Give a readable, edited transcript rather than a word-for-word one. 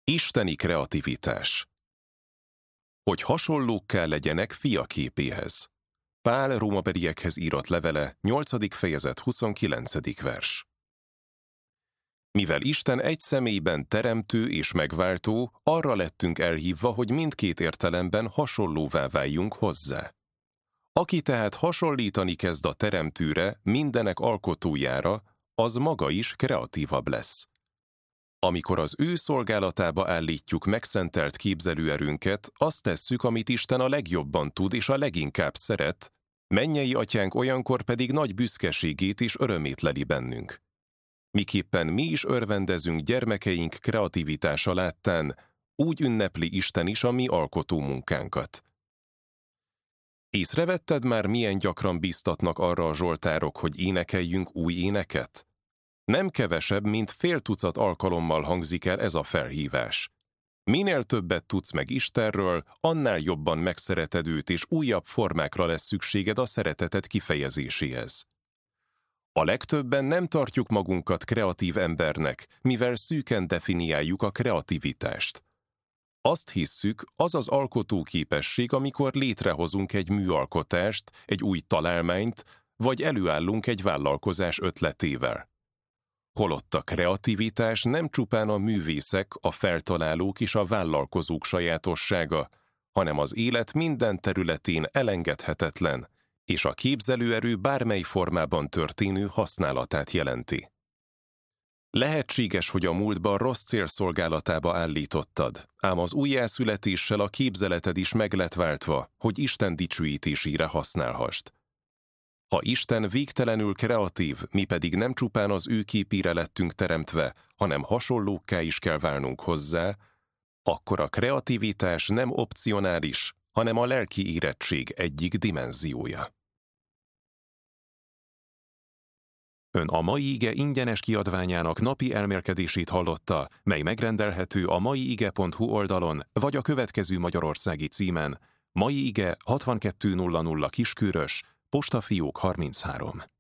Isteni kreativitás. Hogy hasonlókká legyenek fia képéhez. Pál Rómabeliekhez írott levele, 8. fejezet 29. vers. Mivel Isten egy személyben teremtő és megváltó, arra lettünk elhívva, hogy mindkét értelemben hasonlóvá váljunk hozzá. Aki tehát hasonlítani kezd a teremtőre, mindenek alkotójára, az maga is kreatívabb lesz. Amikor az ő szolgálatába állítjuk megszentelt képzelőerőnket, azt tesszük, amit Isten a legjobban tud és a leginkább szeret, mennyei atyánk olyankor pedig nagy büszkeségét és örömét leli bennünk. Miképpen mi is örvendezünk gyermekeink kreativitása láttán, úgy ünnepli Isten is a mi alkotó munkánkat. Észrevetted már, milyen gyakran bíztatnak arra a zsoltárok, hogy énekeljünk új éneket? Nem kevesebb, mint fél tucat alkalommal hangzik el ez a felhívás. Minél többet tudsz meg Istenről, annál jobban megszereted őt, és újabb formákra lesz szükséged a szereteted kifejezéséhez. A legtöbben nem tartjuk magunkat kreatív embernek, mivel szűken definiáljuk a kreativitást. Azt hisszük, az az alkotó képesség, amikor létrehozunk egy műalkotást, egy új találmányt, vagy előállunk egy vállalkozás ötletével. Holott a kreativitás nem csupán a művészek, a feltalálók és a vállalkozók sajátossága, hanem az élet minden területén elengedhetetlen, és a képzelőerő bármely formában történő használatát jelenti. Lehetséges, hogy a múltban rossz cél szolgálatába állítottad, ám az újjászületéssel a képzeleted is meg lett váltva, hogy Isten dicsőítésére használhassd. Ha Isten végtelenül kreatív, mi pedig nem csupán az ő képére lettünk teremtve, hanem hasonlókká is kell válnunk hozzá, akkor a kreativitás nem opcionális, hanem a lelki érettség egyik dimenziója. Ön a Mai Ige ingyenes kiadványának napi elmélkedését hallotta, mely megrendelhető a maiige.hu oldalon, vagy a következő magyarországi címen: Mai Ige 6200 Kiskörös, Postafiók 33.